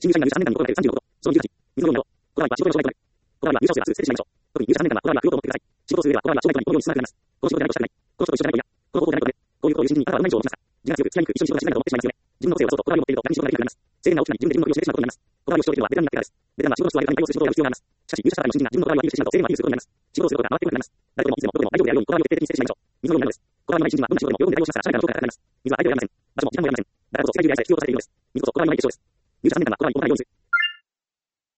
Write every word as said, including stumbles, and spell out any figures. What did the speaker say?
新入社員が入社さんねんかんに心がけるさんじゅうのこと。そのにじゅうはち、水の量など。こだわりは仕事の障害を超える。こだわりは入社をする設定しましょう。特に入社さんねんかんはこだわりは不要と思ってください。仕事をする上ではこだわりは将来にこのように進まれています。この仕事でないとしたくない。この職をしたくない。この方法でないことで、こういうことを言う新人にあなたはどんな印象を持ちますか。時間が強く、使いにくい、一緒に仕事がしないなど思ってしまいますよね。自分の個性を出そうとこだわりを持っていると逆に仕事ができなくなります。制限が大きくなり、自分で自分の首を絞めてしまうことになります。こだわりを主張できるのはベテランになってからです。ベテランは仕事の質を上げるために対応する仕事をやる必要があります。しかし、入社したばかりの新人が自分のこだわりをアピールしてしまうと制限をアピールすることになります。仕事をすることが回ってこなくなります。誰とでもいつでもどこでも大丈夫であるようにこだわりを徹底的に設定してしまいましょう。水のようになるのです。こだわりのない新人はどんな仕事でも喜んで対応しますから、社内からの評価が高くなります。水は相手を選びません。場所も時間も選びません。だからこそ世界中で愛され必要とされるようです。水こそこだわりのない結晶です。入社さんねんかんはこだわりを持たないようにする。